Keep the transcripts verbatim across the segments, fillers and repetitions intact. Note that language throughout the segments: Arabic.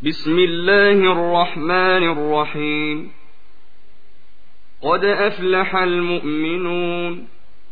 بسم الله الرحمن الرحيم. قد أفلح المؤمنون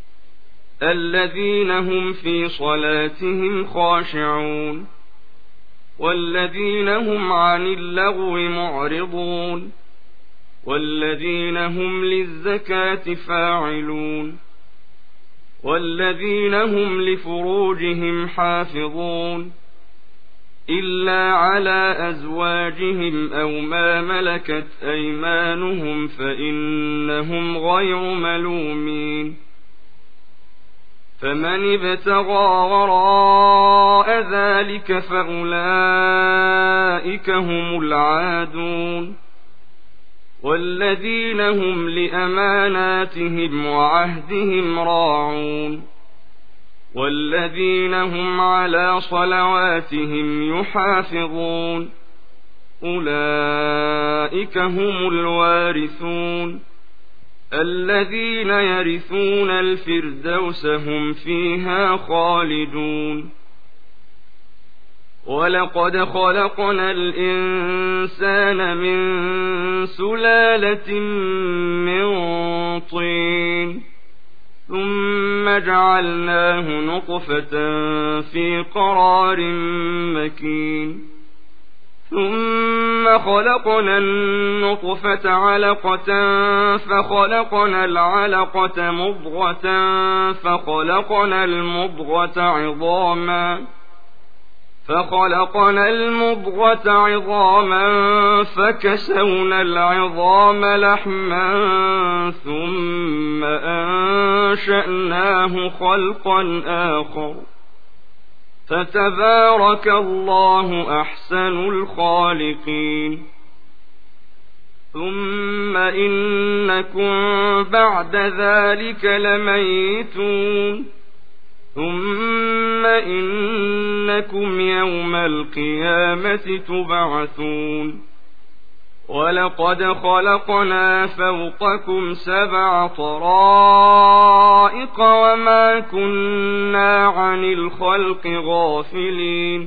الذين هم في صلاتهم خاشعون والذين هم عن اللغو معرضون والذين هم للزكاة فاعلون والذين هم لفروجهم حافظون إلا على أزواجهم أو ما ملكت أيمانهم فإنهم غير ملومين. فمن ابتغى وراء ذلك فأولئك هم العادون والذين هم لأماناتهم وعهدهم راعون والذين هم على صلواتهم يحافظون أولئك هم الوارثون الذين يرثون الفردوس هم فيها خالدون. ولقد خلقنا الإنسان من سلالة من طين ثم جعلناه نطفة في قرار مكين ثم خلقنا النطفة علقة فخلقنا العلقة مضغة فخلقنا المضغة عظاما فخلقنا المضغة عظاما فكسونا العظام لحما ثم أنشأناه خلقا آخر فتبارك الله أحسن الخالقين. ثم إنكم بعد ذلك لميتون ثم إنكم يوم القيامة تبعثون. ولقد خلقنا فوقكم سبع طرائق وما كنا عن الخلق غافلين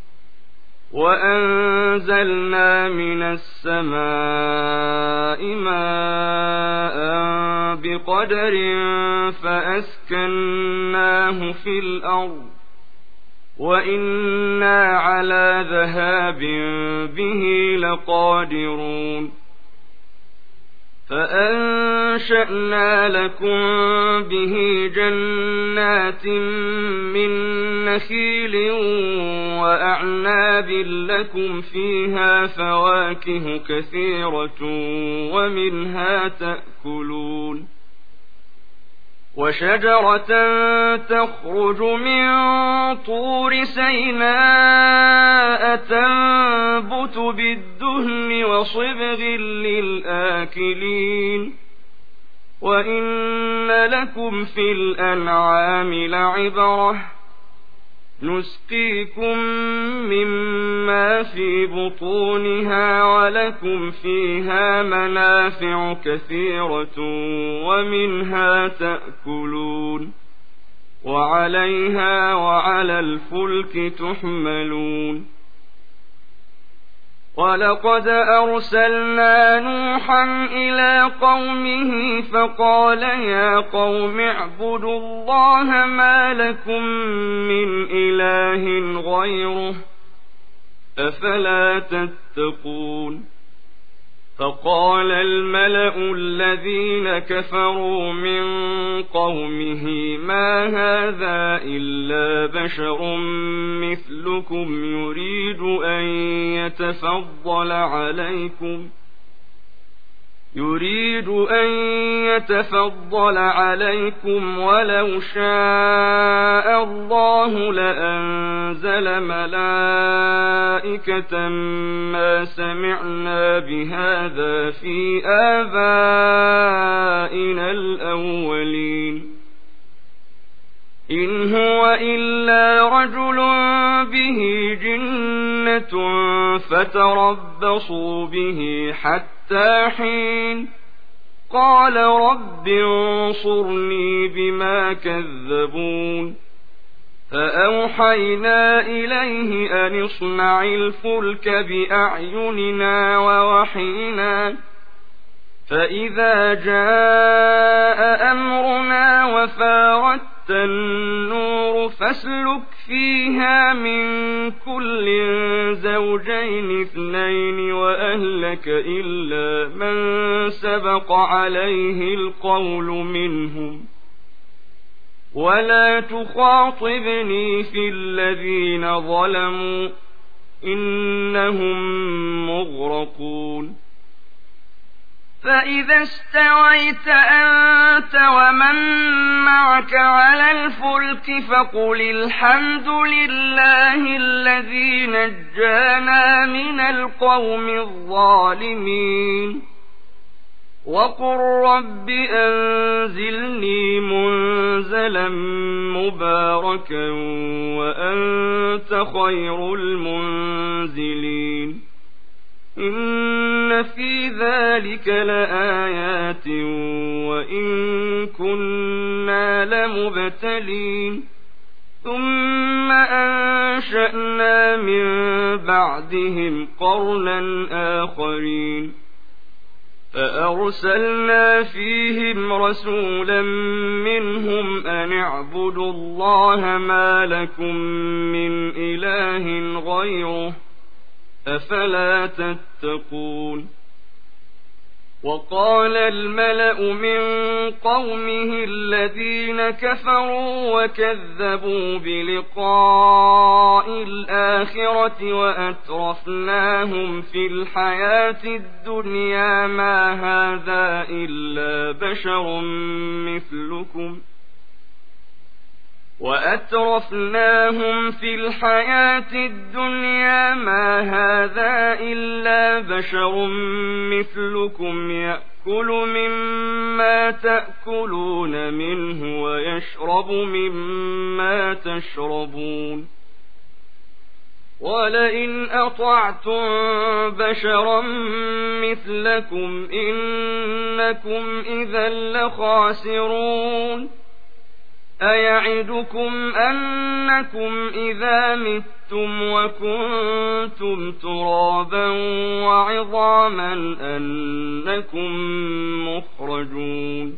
وأنزلنا من السماء ماء بقدر فأسكناه في الأرض وإنا على ذهاب به لقادرون. فأنشأنا لكم به جنات من نخيل وأعناب لكم فيها فواكه كثيرة ومنها تأكلون وشجرة تخرج من طور سيناء تنبت بالدهن وصبغ للآكلين وإن لكم في الأنعام لعبرة نسقيكم مما في بطونها ولكم فيها منافع كثيرة ومنها تأكلون وعليها وعلى الفلك تحملون. ولقد أرسلنا نوحا إلى قومه فقال يا قوم اعبدوا الله ما لكم من إله غيره أفلا تتقون. فقال الملأ الذين كفروا من قومه ما هذا إلا بشر مثلكم يريد أن يتفضل عليكم يريد أن يتفضل عليكم ولو شاء الله لأنزل ملائكة ما سمعنا بهذا في آبائنا الأولين إن هو إلا رجل به جنة فتربصوا به حتى حين قال رب انصرني بما كذبون فأوحينا إليه أن اصنع الفلك بأعيننا ووحينا فإذا جاء أمرنا وفاردت النور فاسلك فيها من كل زوجين اثنين وأهلك إلا من سبق عليه القول منهم ولا تخاطبني في الذين ظلموا إنهم مغرقون فإذا استويت أنت ومن معك على الفلك فقل الحمد لله الذي نجانا من القوم الظالمين وقل رب أنزلني منزلا مباركا وأنت خير المنزلين إن في ذلك لآيات وإن كنا لمبتلين ثم أنشأنا من بعدهم قرنا آخرين فأرسلنا فيهم رسولا منهم أن اعبدوا الله ما لكم من إله غيره أفلا تتقون وقال الملأ من قومه الذين كفروا وكذبوا بلقاء الآخرة وأترفناهم في الحياة الدنيا ما هذا إلا بشر مثلكم وأترفناهم في الحياة الدنيا ما هذا إلا بشر مثلكم يأكل مما تأكلون منه ويشرب مما تشربون ولئن أطعتم بشرا مثلكم إنكم إذا لخاسرون أيعدكم أنكم إذا متم وكنتم ترابا وعظاما أنكم مخرجون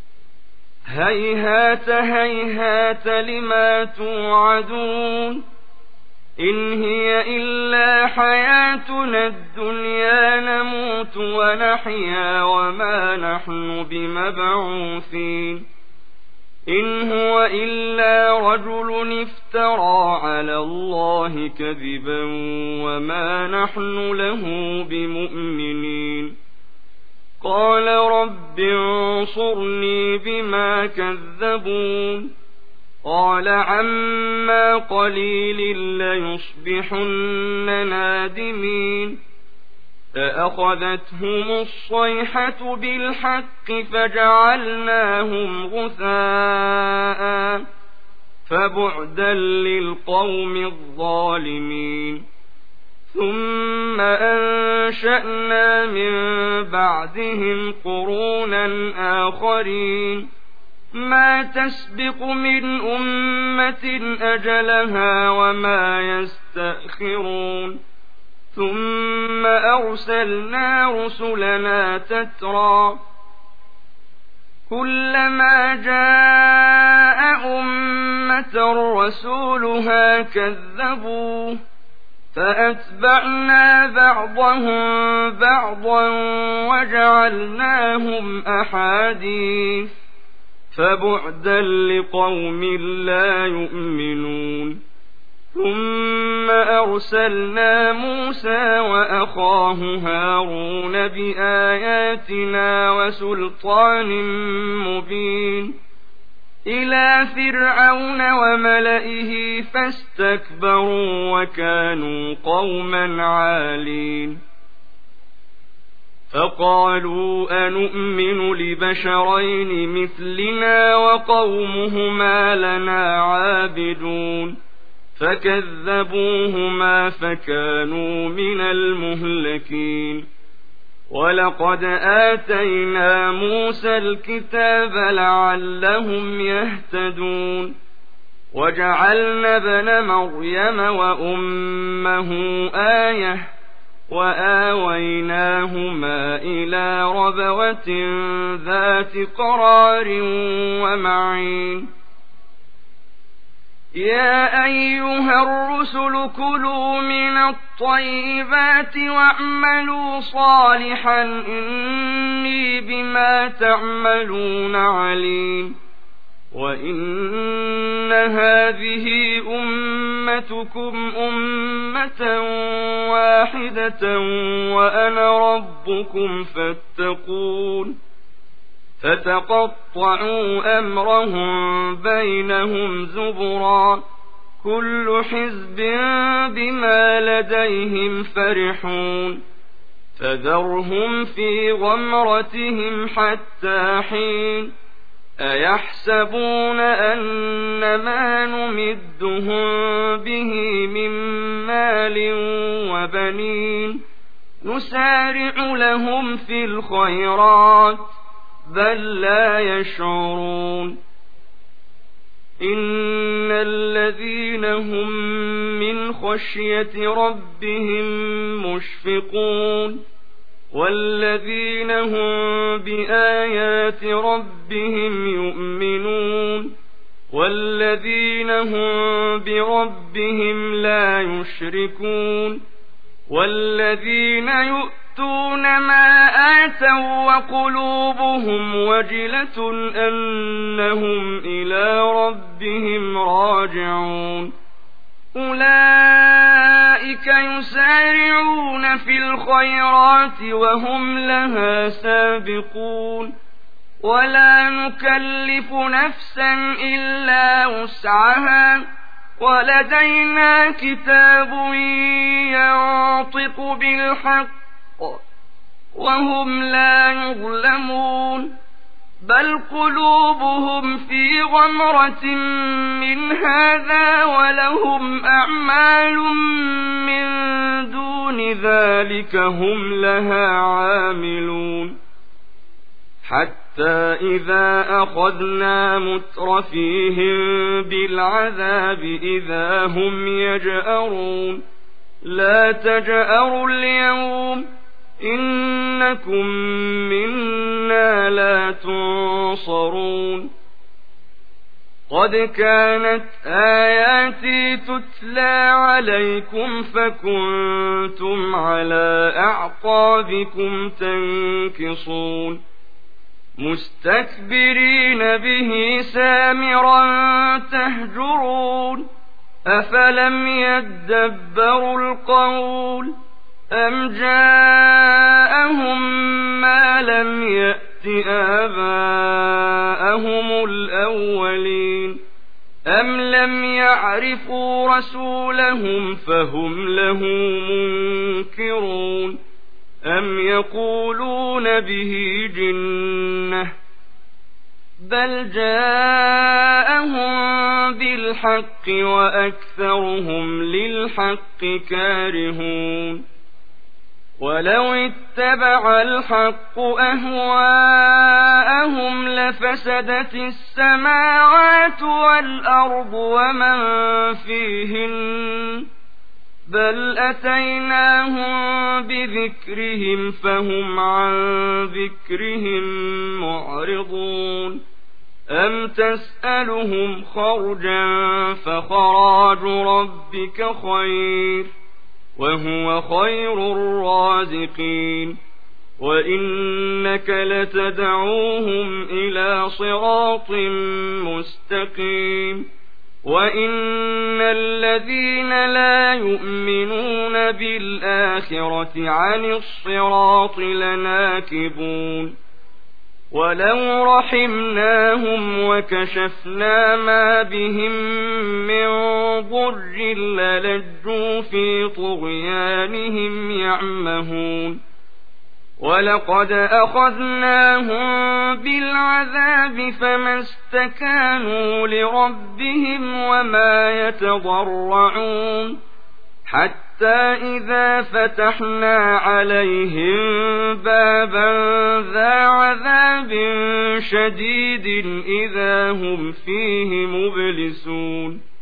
هيهات هيهات لما توعدون إن هي إلا حياتنا الدنيا نموت ونحيا وما نحن بمبعوثين إن هو إلا رجل افترى على الله كذبا وما نحن له بمؤمنين قال رب انصرني بما كذبون قال عما قليل ليصبحن نادمين فأخذتهم الصيحة بالحق فجعلناهم غثاء فبعدا للقوم الظالمين ثم أنشأنا من بعدهم قرونا آخرين ما تسبق من أمة أجلها وما يستأخرون ثم أرسلنا رسلنا تترى كلما جاء أمة رسولها كذبوه فأتبعنا بعضهم بعضا وجعلناهم أحاديث فبعدا لقوم لا يؤمنون ثم أرسلنا موسى وأخاه هارون بآياتنا وسلطان مبين إلى فرعون وملئه فاستكبروا وكانوا قوما عالين فقالوا أنؤمن لبشرين مثلنا وقومهما لنا عابدون فكذبوهما فكانوا من المهلكين ولقد آتينا موسى الكتاب لعلهم يهتدون وجعلنا ابن مريم وأمه آية وآويناهما إلى ربوة ذات قرار ومعين يا أيها الرسل كلوا من الطيبات واعملوا صالحا إني بما تعملون عليم وإن هذه أمتكم أمة واحدة وأنا ربكم فاتقون فتقطعوا أمرهم بينهم زبرا كل حزب بما لديهم فرحون فذرهم في غمرتهم حتى حين أيحسبون أن ما نمدهم به من مال وبنين نسارع لهم في الخيرات بل لا يشعرون إن الذين هم من خشية ربهم مشفقون والذين هم بآيات ربهم يؤمنون والذين هم بربهم لا يشركون والذين يؤتون ما آتوا وقلوبهم وجلة أنهم إلى ربهم راجعون أولئك يسارعون في الخيرات وهم لها سابقون ولا نكلف نفسا إلا وسعها ولدينا كتاب ينطق بالحق وهم لا يظلمون بل قلوبهم في غمرة من هذا ولهم أعمال من دون ذلك هم لها عاملون حتى إذا أخذنا مترفيهم بالعذاب إذا هم يجأرون لا تجأروا اليوم إنكم منا لا تنصرون قد كانت آياتي تتلى عليكم فكنتم على أعقابكم تنكصون مستكبرين به سامرا تهجرون أفلم يدبروا القول أم جاءهم ما لم يأت آباءهم الأولين أم لم يعرفوا رسولهم فهم له منكرون أم يقولون به جنة بل جاءهم بالحق وأكثرهم للحق كارهون ولو اتبع الحق أهواءهم لفسدت السماوات والأرض ومن فيهن بل أتيناهم بذكرهم فهم عن ذكرهم معرضون أم تسألهم خرجا فخراج ربك خير وهو خير الرازقين وإنك لتدعوهم إلى صراط مستقيم وإن الذين لا يؤمنون بالآخرة عن الصراط لناكبون ولو رحمناهم وكشفنا ما بهم من ضر للجوا في طغيانهم يعمهون ولقد أخذناهم بالعذاب فما استكانوا لربهم وما يتضرعون حتى إذا فتحنا عليهم بابا ذا عذاب شديد إذا هم فيه مبلسون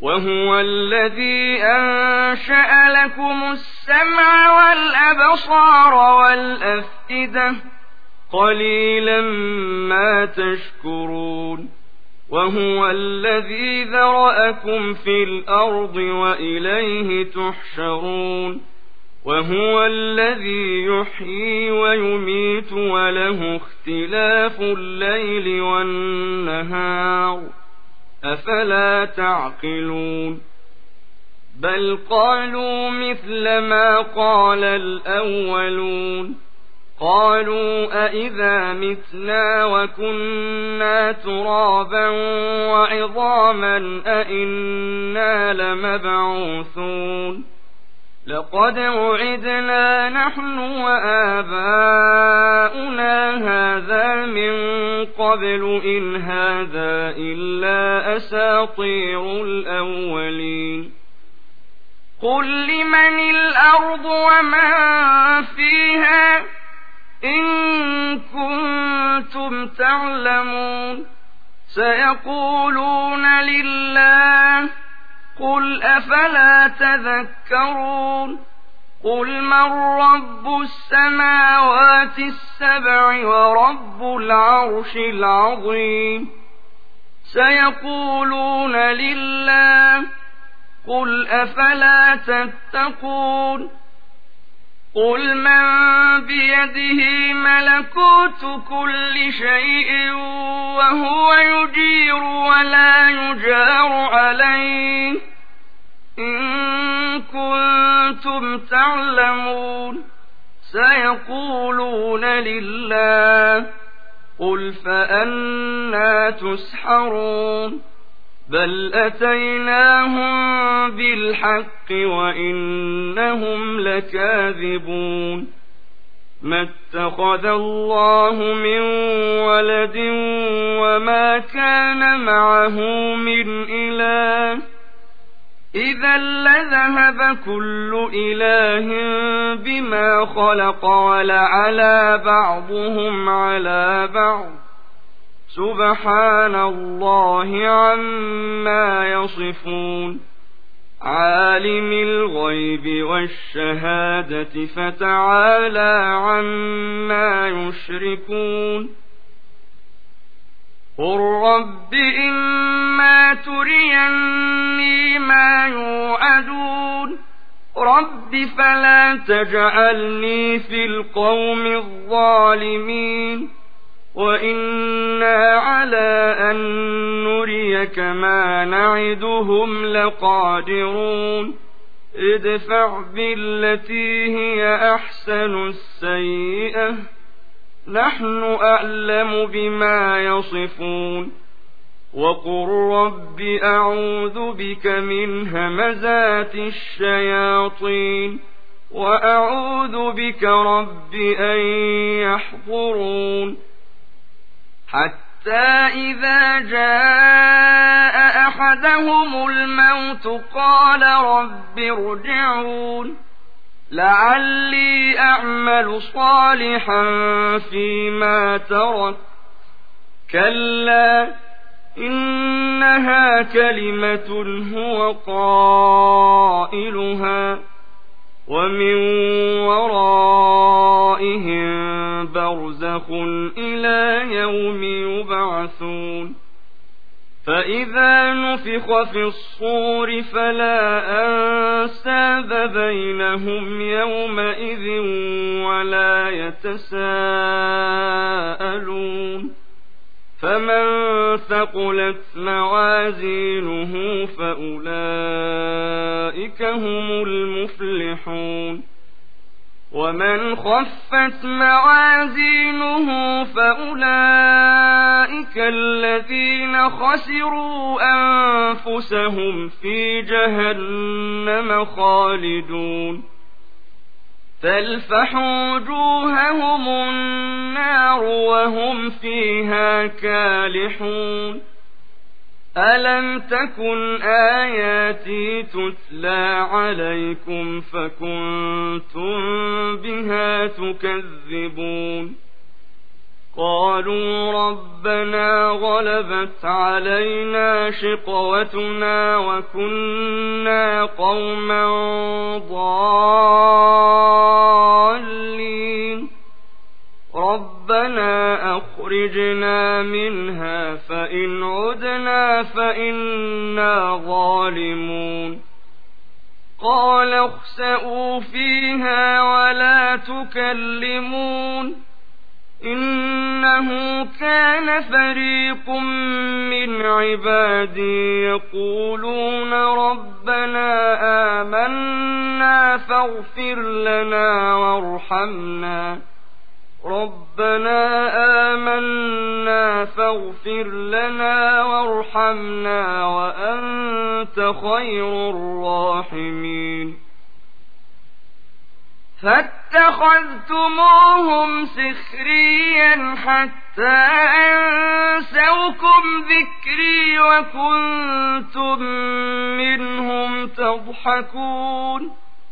وهو الذي أنشأ لكم السمع والأبصار والأفئدة قليلا ما تشكرون وهو الذي ذرأكم في الأرض وإليه تحشرون وهو الذي يحيي ويميت وله اختلاف الليل والنهار أفلا تعقلون بل قالوا مثل ما قال الأولون قالوا أئذا متنا وكنا ترابا وعظاما أئنا لمبعوثون لقد وعدنا نحن وآباؤنا هذا من قبل إن هذا إلا أساطير الأولين قل لمن الأرض ومن فيها إن كنتم تعلمون سيقولون لله قل أفلا تذكرون قل من رب السماوات السبع ورب العرش العظيم سيقولون لله قل أفلا تتقون قل من بيده ملكوت كل شيء وهو يجير ولا يجار عليه إن كنتم تعلمون سيقولون لله قل فأنى تسحرون بل أتيناهم بالحق وإنهم لكاذبون ما اتخذ الله من ولد وما كان معه من إله إذا لذهب كل إله بما خلق ولعلى بعضهم على بعض سبحان الله عما يصفون عالم الغيب والشهادة فتعالى عما يشركون قل رب إما تريني ما يوعدون رب فلا تجعلني في القوم الظالمين وإنا على أن نريك ما نعدهم لقادرون ادفع بالتي هي أحسن السيئة نحن أعلم بما يصفون وقل رب أعوذ بك من همزات الشياطين وأعوذ بك رب أن يحضرون حتى إذا جاء أحدهم الموت قال رب ارجعون لعلي أعمل صالحا فيما ترك كلا إنها كلمة هو قائلها ومن ورائهم برزخ إلى يوم يبعثون فإذا نفخ في الصور فلا أنساب بينهم يومئذ ولا يتساءلون فمن ثقلت موازينه فأولئك هم المفلحون ومن خفت موازينه فأولئك الذين خسروا أنفسهم في جهنم خالدون تلفح وجوههم النار وهم فيها كالحون ألم تكن آياتي تتلى عليكم فكنتم بها تكذبون قالوا ربنا غلبت علينا شقوتنا وكنا قوما ضالين ربنا أخرجنا منها فإن عدنا فإنا ظالمون قال اخسئوا فيها ولا تكلمون إنه كان فريق من عبادي يقولون ربنا آمنا فاغفر لنا وارحمنا ربنا آمنا فاغفر لنا وارحمنا وأنت خير الراحمين فاتخذتموهم سخريا حتى أنسوكم ذكري وكنتم منهم تضحكون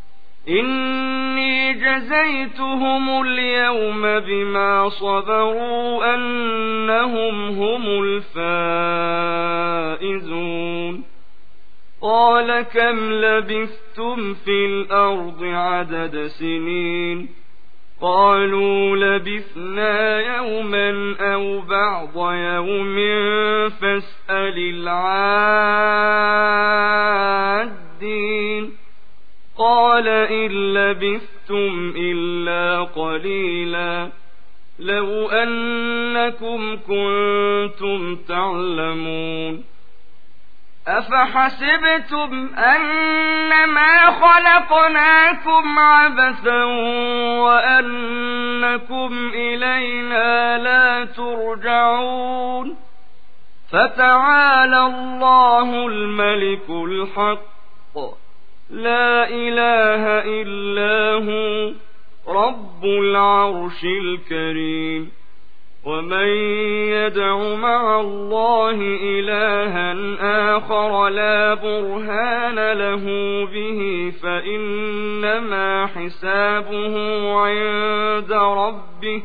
إني جزيتهم اليوم بما صبروا أنهم هم الفائزون قال كم لبثتم في الأرض عدد سنين قالوا لبثنا يوما أو بعض يوم فاسأل العادين قال إن لبثتم إلا قليلا لو أنكم كنتم تعلمون أفحسبتم أنما خلقناكم عبثا وأنكم إلينا لا ترجعون فتعالى الله الملك الحق لا إله إلا هو رب العرش الكريم ومن يدع مع الله إلها آخر لا برهان له به فإنما حسابه عند ربه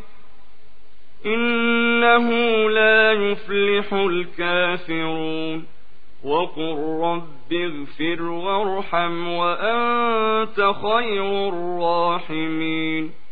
إنه لا يفلح الكافرون وقل رب اغفر وارحم وأنت خير الراحمين